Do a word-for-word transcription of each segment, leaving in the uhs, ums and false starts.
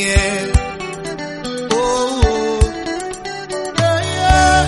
eh. Oh, oh. Yeah, yeah.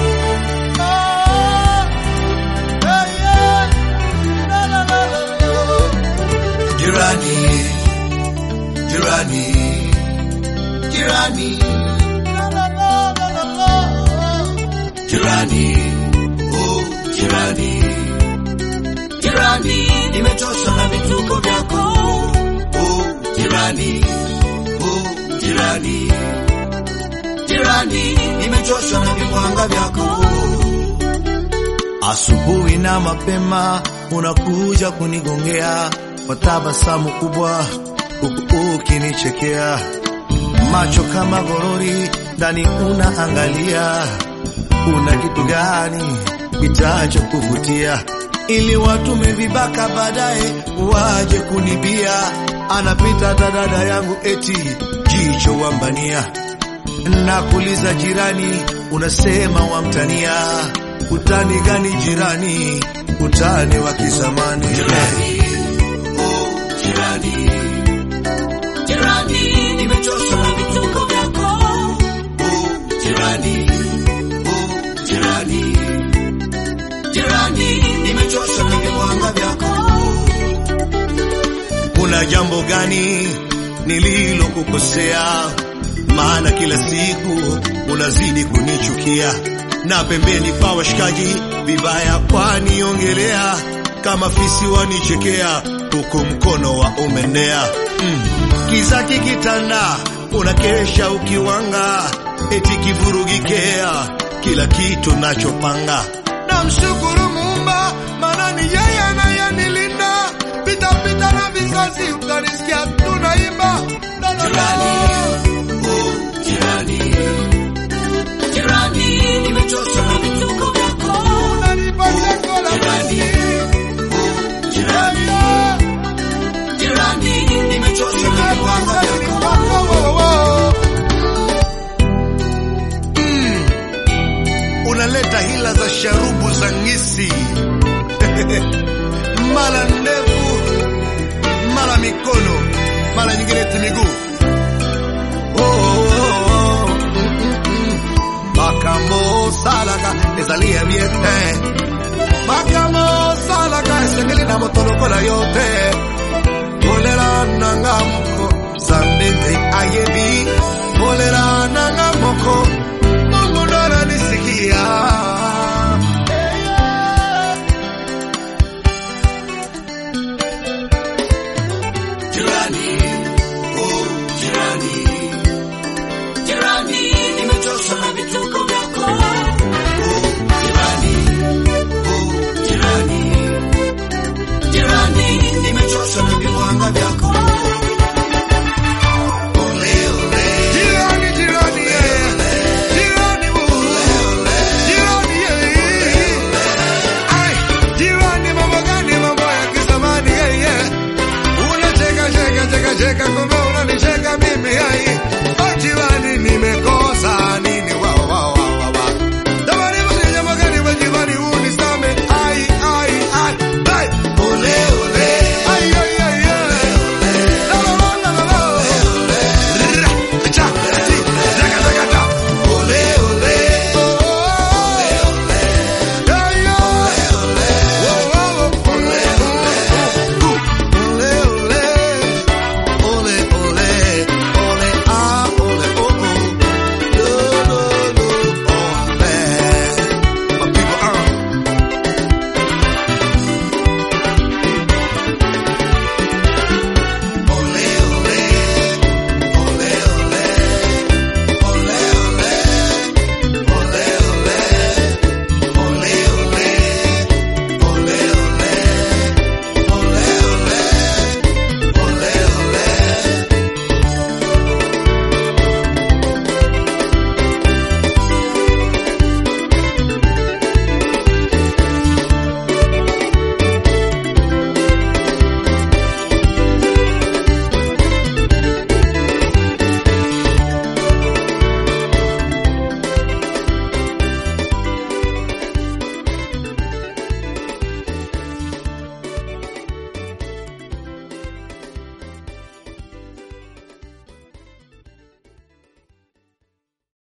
Oh, yeah, yeah. La, la, la, la. Jirani, jirani, jirani, la, la, la, la, la. Jirani, oh, jirani, jirani, nimechoshwa na vituko vyako. Oh, jirani, oh, jirani, jirani, nimechoshwa na viwanga vyako. Asubuhi na mapema unakuja kunigongea kwa tabasamu kubwa, huku ukinichekea, macho kama gorori, ndani unaangalia. Kuna kitu gani kitacho kuvutia, ili watu mevibaka baadaye waje kunibia? Anapita dada yangu eti jicho wambania, nakuuliza jirani, unasema wamtania. Utani gani jirani? Utani wa kizamani. Jirani, oh jirani, jirani, nimechoshwa na vituko vyako. Oh jirani, oh jirani, jirani, nimechoshwa na viwanga vyako. Kuna jambo gani nililokukosea? Maana kila siku unazidi kunichukia, na pembeni pa washikaji vibaya waniongelea, kama fisi wanichekea, huku mkono wa umenea. mm. Kiza kikitanda unakesha ukiwanga, eti kivurugikea kila kitu nachopanga. Na mshukuru Muumba, maana ni yeye anayenilinda, pita pita na vizazi utanisikia tunaimba. Jirani, oh jirani, jirani, nimechoshwa na vituko vyako. Unanipa cheko la basi. Oh jirani, jirani, nimechoshwa na viwanga vyako. Mm. Unaleta hila za sharubu za ngisi. Mala ndevu, mala mikono, mala nyingine timiguu. Oh, oh, oh. Makamo salaka ezalia viete, makamo salaka esengeli na motoloko la yote. Olera nanga moko sandete ayebi, olera nanga moko Mungu nora nisikia. Jirani, oh jirani, jirani, nimechoshwa na vituko vyako. Oh jirani, oh jirani, jirani, nimechoshwa na viwanga vyako. Ole ole, jirani jirani, jirani ole ole, jirani ye. Ai, jirani mambo gani, mambo ya kizamani ye. Unacheka cheka cheka cheka.